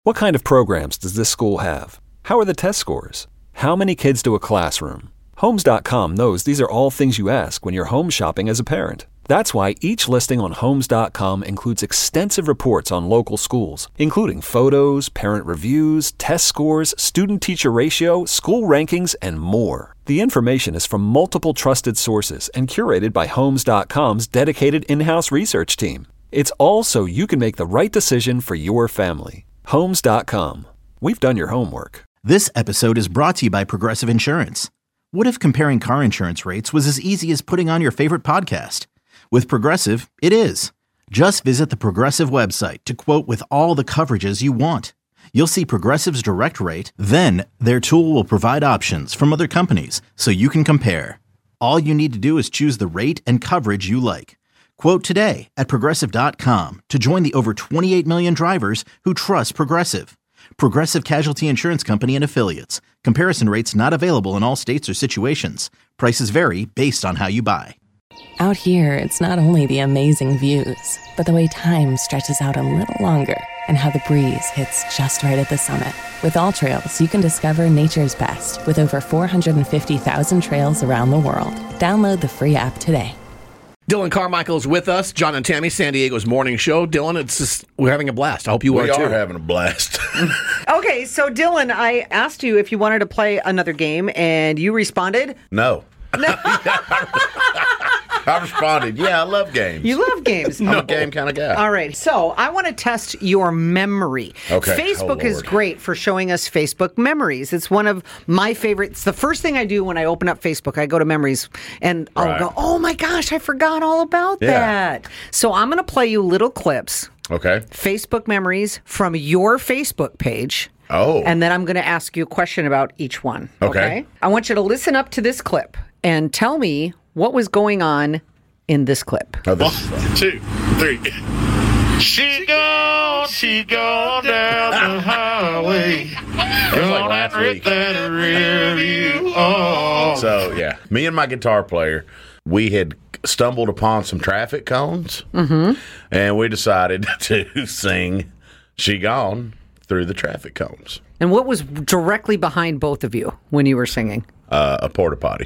What kind of programs does this school have? How are the test scores? How many kids do a classroom? Homes.com knows these are all things you ask when you're home shopping as a parent. That's why each listing on Homes.com includes extensive reports on local schools, including photos, parent reviews, test scores, student-teacher ratio, school rankings, and more. The information is from multiple trusted sources and curated by Homes.com's dedicated in-house research team. It's all so you can make the right decision for your family. Homes.com. We've done your homework. This episode is brought to you by Progressive Insurance. What if comparing car insurance rates was as easy as putting on your favorite podcast? With Progressive, it is. Just visit the Progressive website to quote with all the coverages you want. You'll see Progressive's direct rate, then their tool will provide options from other companies so you can compare. All you need to do is choose the rate and coverage you like. Quote today at Progressive.com to join the over 28 million drivers who trust Progressive. Progressive Casualty Insurance Company and Affiliates. Comparison rates not available in all states or situations. Prices vary based on how you buy. Out here, it's not only the amazing views, but the way time stretches out a little longer and how the breeze hits just right at the summit. With All Trails, you can discover nature's best with over 450,000 trails around the world. Download the free app today. Dylan Carmichael's with us, John and Tammy, San Diego's morning show. Dylan, we're having a blast. I hope you are too. We are having a blast. Okay, so Dylan, I asked you if you wanted to play another game, and you responded? No. I responded, yeah, I love games. You love games. I'm a game kind of guy. All right, so I want to test your memory. Okay. Facebook is great for showing us Facebook memories. It's one of my favorites. The first thing I do when I open up Facebook, I go to memories, and I'll go, oh my gosh, I forgot all about that. So I'm going to play you little clips. Okay. Facebook memories from your Facebook page. Oh. And then I'm going to ask you a question about each one. Okay. I want you to listen up to this clip and tell me what was going on in this clip. Oh, 1, 2, 3. She gone down the highway. Like last week. That rear view. Oh. So, yeah, me and my guitar player, we had stumbled upon some traffic cones, and we decided to sing She Gone through the traffic cones. And what was directly behind both of you when you were singing? A porta potty.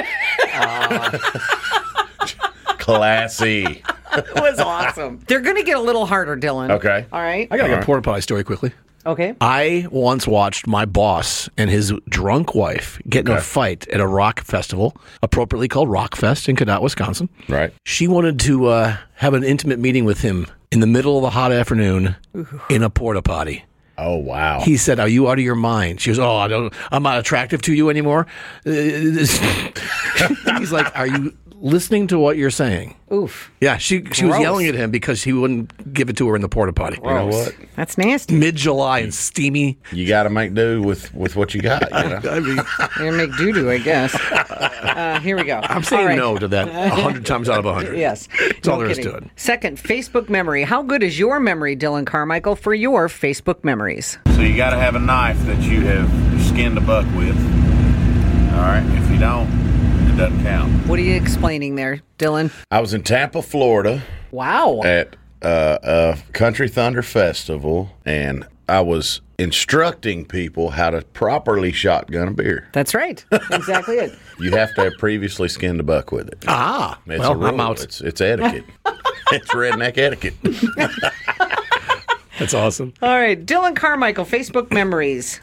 Classy. It was awesome. They're going to get a little harder, Dylan. Okay. All right. I got a porta potty story quickly. Okay. I once watched my boss and his drunk wife get in a fight at a rock festival, appropriately called Rockfest in Cadott, Wisconsin. Right. She wanted to have an intimate meeting with him in the middle of the hot afternoon in a porta potty. Oh, wow. He said, "Are you out of your mind?" She goes, I'm not attractive to you anymore. He's like, "Are you listening to what you're saying?" Oof. Yeah, she was yelling at him because he wouldn't give it to her in the porta potty. You know what? That's nasty. Mid-July and steamy. You got to make do with what you got, you know? I mean, You're going to make doo-doo, I guess. Here we go. I'm saying no to that 100 times out of 100. Yes. That's all there is to it. Second, Facebook memory. How good is your memory, Dylan Carmichael, for your Facebook memories? So you got to have a knife that you have skinned a buck with. All right? If you don't, it doesn't count. What are you explaining there, Dylan? I was in Tampa, Florida. Wow. At a Country Thunder Festival, and I was instructing people how to properly shotgun a beer. That's right. Exactly it. You have to have previously skinned a buck with it. It's Well, a rule. I'm out. It's etiquette. It's redneck etiquette. That's awesome. All right, Dylan Carmichael, Facebook memories.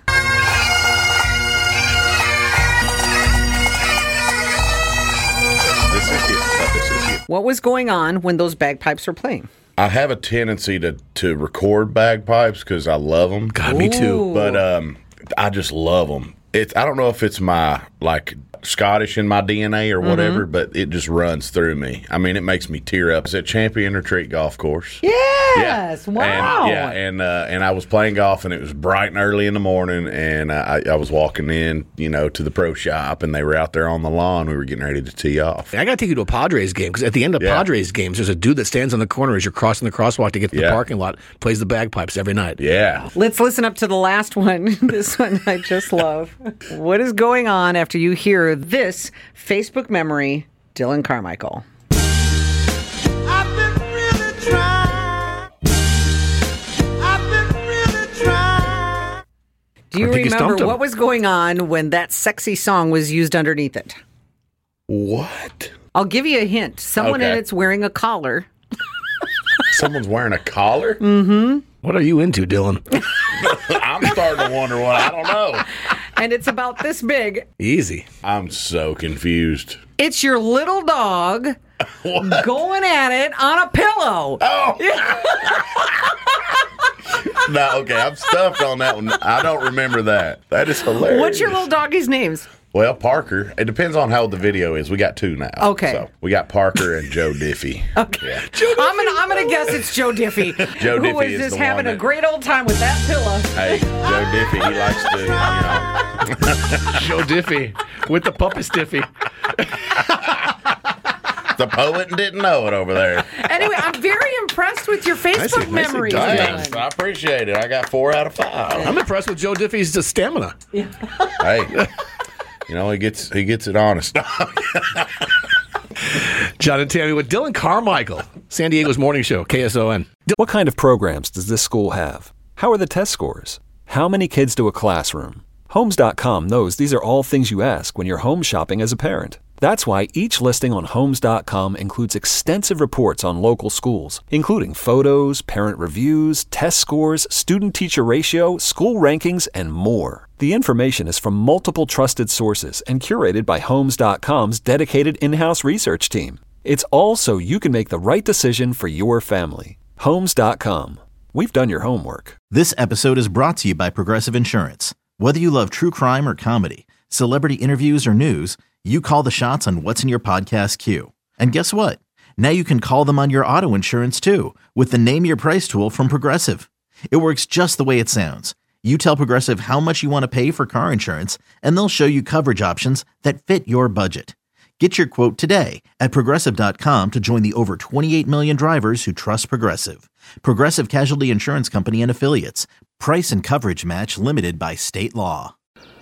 This is it. What was going on when those bagpipes were playing? I have a tendency to record bagpipes because I love them. God, me too. But I just love them. I don't know if it's my Scottish in my DNA or whatever, but it just runs through me. I mean, it makes me tear up. It's at Champion Retreat Golf Course. Yes. Wow. And I was playing golf, and it was bright and early in the morning, and I was walking in, to the pro shop, and they were out there on the lawn. We were getting ready to tee off. I got to take you to a Padres game because at the end of Padres games, there's a dude that stands on the corner as you're crossing the crosswalk to get to the parking lot, plays the bagpipes every night. Yeah. Let's listen up to the last one. This one I just love. What is going on after you hear this Facebook memory, Dylan Carmichael? I've been really trying. Do you I think you remember stumped him. what was going on when that sexy song was used underneath it? What? I'll give you a hint. Someone in Okay. it's wearing a collar. Someone's wearing a collar? What are you into, Dylan? I'm starting to wonder what. I don't know. And it's about this big. Easy. I'm so confused. It's your little dog going at it on a pillow. Oh! No, okay, I'm stumped on that one. I don't remember that. That is hilarious. What's your little doggy's names? Well, Parker. It depends on how old the video is. We got two now. Okay. So we got Parker and Joe Diffie. Okay. Yeah. I'm gonna guess it's Joe Diffie. Joe who Diffie was is just the having one a that- great old time with that pillow. Hey, Joe Diffie, he likes to, Joe Diffie with the puppy stiffy. the poet didn't know it over there. Anyway, I'm very impressed with your Facebook Nicely memories. done. Thanks. Dylan. I appreciate it. I got 4 out of 5. I'm impressed with Joe Diffie's stamina. Hey, you know, he gets it honest. John and Tammy with Dylan Carmichael, San Diego's morning show, KSON. What kind of programs does this school have? How are the test scores? How many kids do a classroom? Homes.com knows these are all things you ask when you're home shopping as a parent. That's why each listing on Homes.com includes extensive reports on local schools, including photos, parent reviews, test scores, student-teacher ratio, school rankings, and more. The information is from multiple trusted sources and curated by Homes.com's dedicated in-house research team. It's all so you can make the right decision for your family. Homes.com. We've done your homework. This episode is brought to you by Progressive Insurance. Whether you love true crime or comedy, celebrity interviews or news, you call the shots on what's in your podcast queue. And guess what? Now you can call them on your auto insurance too with the Name Your Price tool from Progressive. It works just the way it sounds. You tell Progressive how much you want to pay for car insurance, and they'll show you coverage options that fit your budget. Get your quote today at Progressive.com to join the over 28 million drivers who trust Progressive. Progressive Casualty Insurance Company and Affiliates. Price and coverage match limited by state law.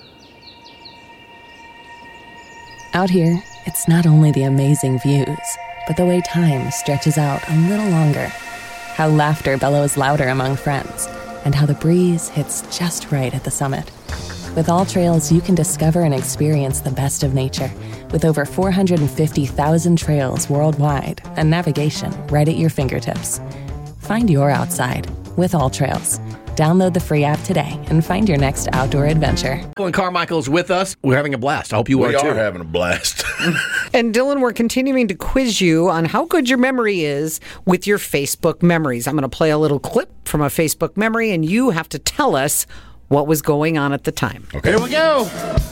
Out here, it's not only the amazing views, but the way time stretches out a little longer. How laughter bellows louder among friends, and how the breeze hits just right at the summit. With All Trails, you can discover and experience the best of nature, with over 450,000 trails worldwide and navigation right at your fingertips. Find your outside with All Trails. Download the free app today and find your next outdoor adventure. Dylan Carmichael's with us. We're having a blast. I hope you We are too. are having a blast. And Dylan, we're continuing to quiz you on how good your memory is with your Facebook memories. I'm going to play a little clip from a Facebook memory, and you have to tell us what was going on at the time. Okay. Here we go.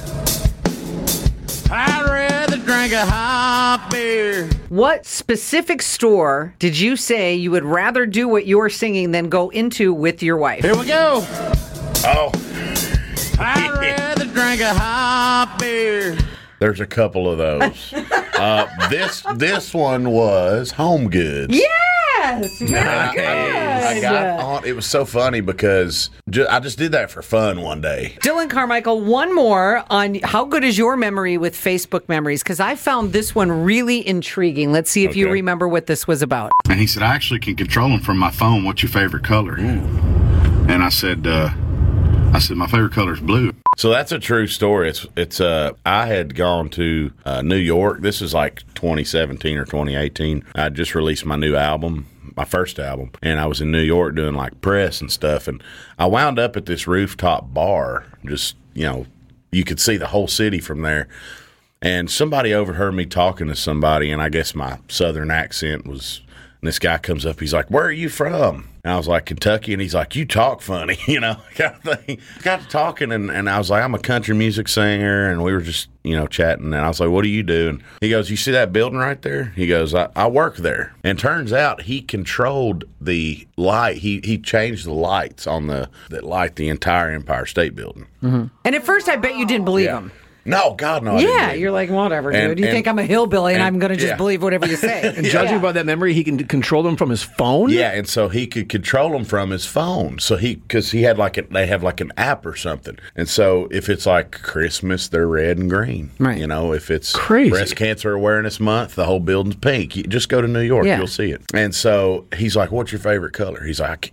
I'd rather drink a hot beer. What specific store did you say you would rather do what you're singing than go into with your wife? Here we go. Oh, I'd rather drink a hot beer. there's a couple of those. This one was Home Goods. Yes! Very good. I got on. It was so funny because I just did that for fun one day. Dylan Carmichael, one more on how good is your memory with Facebook memories? Because I found this one really intriguing. Let's see if you Okay. remember what this was about. And he said, I actually can control them from my phone. What's your favorite color? And I said, my favorite color is blue. So that's a true story. It's I had gone to New York. This is like 2017 or 2018. I just released my new album, my first album, and I was in New York doing like press and stuff. And I wound up at this rooftop bar. Just, you know, you could see the whole city from there. And somebody overheard me talking to somebody, and I guess my southern accent was. And this guy comes up, he's like, "Where are you from?" And I was like, "Kentucky." And he's like, "You talk funny," you know, kind of thing. Got to talking, and I was like, "I'm a country music singer," and we were just, you know, chatting. And I was like, "What do you do?" And he goes, "You see that building right there?" He goes, I work there. And turns out he controlled the light. He changed the lights on that light the entire Empire State Building. And at first, I bet you didn't believe him. No, God, no. I didn't Yeah, believe you're it. like, whatever, And- dude. You think I'm a hillbilly and I'm going to just yeah. believe whatever you say. And judging by that memory, he can control them from his phone? Yeah, and so he could control them from his phone. So because he had they have like an app or something. And so if it's like Christmas, they're red and green. Right. You know, if it's Crazy. Breast Cancer Awareness Month, the whole building's pink. You just go to New York, Yeah. you'll see it. And so he's like, "What's your favorite color?" He's like,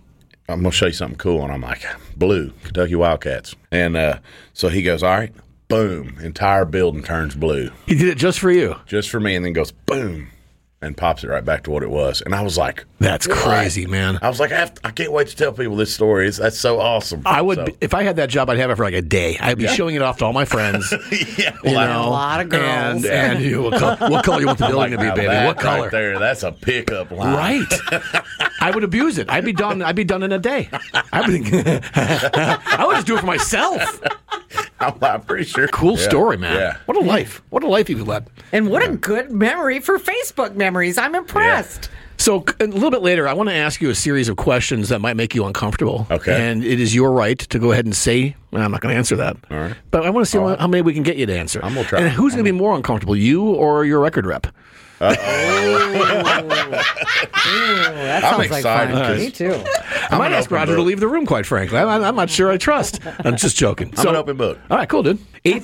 I'm going to show you something cool. And I'm like, blue, Kentucky Wildcats. And so he goes, all right, boom, entire building turns blue. He did it just for you? Just for me, and then goes, boom, and pops it right back to what it was. And I was like, that's crazy, man. I was like, I can't wait to tell people this story. That's so awesome. I would, if I had that job, I'd have it for like a day. I'd be showing it off to all my friends. A lot of girls. And you, what color you want the building to be, baby? What color? Right there, that's a pickup line. Right. I would abuse it. I'd be done in a day. I would just do it for myself. I'm pretty sure. Cool story, man. Yeah. What a life. What a life you've led. And what a good memory for Facebook memories. I'm impressed. Yeah. So a little bit later, I want to ask you a series of questions that might make you uncomfortable. Okay. And it is your right to go ahead and say, well, I'm not going to answer that. All right. But I want to see how many we can get you to answer. I'm going to try. And who's going to be more uncomfortable, you or your record rep? That sounds excited. like fun. Me too. I might ask Roger to leave the room, quite frankly. I'm not sure I trust. I'm just joking. I'm an open book. All right, cool, dude.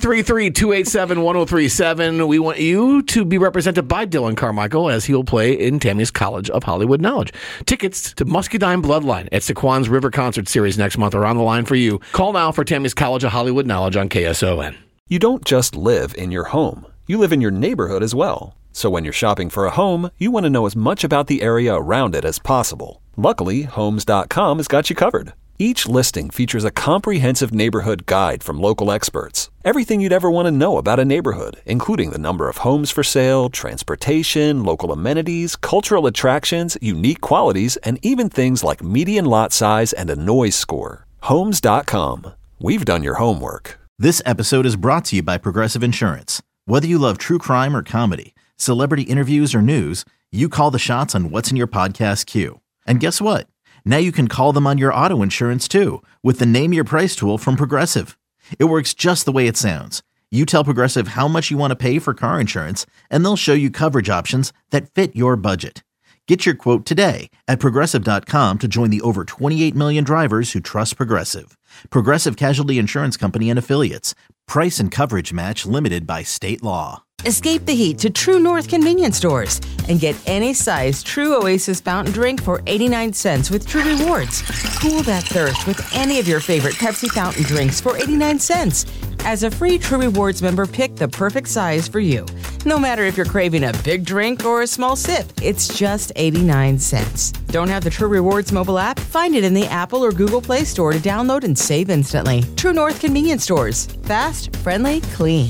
833-287-1037. We want you to be represented by Dylan Carmichael as he'll play in Tammy's College of Hollywood Knowledge. Tickets to Muscadine Bloodline at Saquon's River Concert Series next month are on the line for you. Call now for Tammy's College of Hollywood Knowledge on KSON. You don't just live in your home. You live in your neighborhood as well. So when you're shopping for a home, you want to know as much about the area around it as possible. Luckily, Homes.com has got you covered. Each listing features a comprehensive neighborhood guide from local experts. Everything you'd ever want to know about a neighborhood, including the number of homes for sale, transportation, local amenities, cultural attractions, unique qualities, and even things like median lot size and a noise score. Homes.com. We've done your homework. This episode is brought to you by Progressive Insurance. Whether you love true crime or comedy, celebrity interviews or news, you call the shots on what's in your podcast queue. And guess what? Now you can call them on your auto insurance too with the Name Your Price tool from Progressive. It works just the way it sounds. You tell Progressive how much you want to pay for car insurance, and they'll show you coverage options that fit your budget. Get your quote today at Progressive.com to join the over 28 million drivers who trust Progressive. Progressive Casualty Insurance Company and Affiliates. Price and coverage match limited by state law. Escape the heat to True North convenience stores and get any size True Oasis fountain drink for 89 cents with True Rewards. Cool that thirst with any of your favorite Pepsi fountain drinks for 89 cents. As a free True Rewards member, pick the perfect size for you. No matter if you're craving a big drink or a small sip, it's just 89 cents. Don't have the True Rewards mobile app? Find it in the Apple or Google Play Store to download and save instantly. True North convenience stores. Fast, friendly, clean.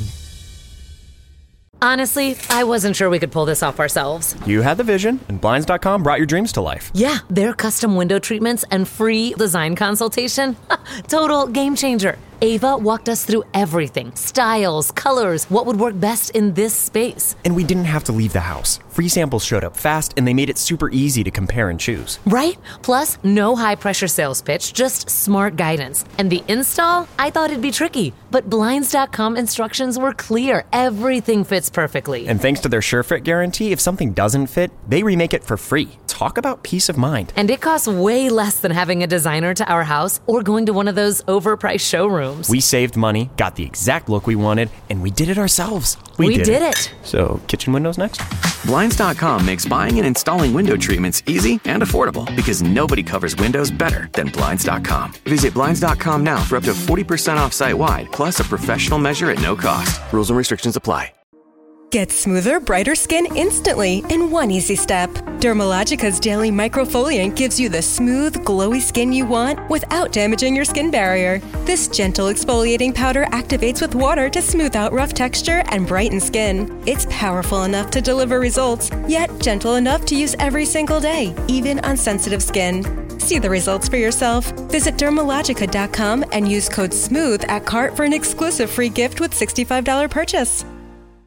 Honestly, I wasn't sure we could pull this off ourselves. You had the vision, and Blinds.com brought your dreams to life. Yeah, their custom window treatments and free design consultation. Total game changer. Ava walked us through everything. Styles, colors, what would work best in this space. And we didn't have to leave the house. Free samples showed up fast, and they made it super easy to compare and choose. Right? Plus, no high-pressure sales pitch, just smart guidance. And the install? I thought it'd be tricky, but Blinds.com instructions were clear. Everything fits perfectly. And thanks to their SureFit guarantee, if something doesn't fit, they remake it for free. Talk about peace of mind. And it costs way less than having a designer to our house or going to one of those overpriced showrooms. We saved money, got the exact look we wanted, and we did it ourselves. We did it. So, kitchen windows next? Blinds.com makes buying and installing window treatments easy and affordable because nobody covers windows better than Blinds.com. Visit Blinds.com now for up to 40% off site-wide, plus a professional measure at no cost. Rules and restrictions apply. Get smoother, brighter skin instantly in one easy step. Dermalogica's Daily Microfoliant gives you the smooth, glowy skin you want without damaging your skin barrier. This gentle exfoliating powder activates with water to smooth out rough texture and brighten skin. It's powerful enough to deliver results, yet gentle enough to use every single day, even on sensitive skin. See the results for yourself. Visit Dermalogica.com and use code SMOOTH at cart for an exclusive free gift with $65 purchase.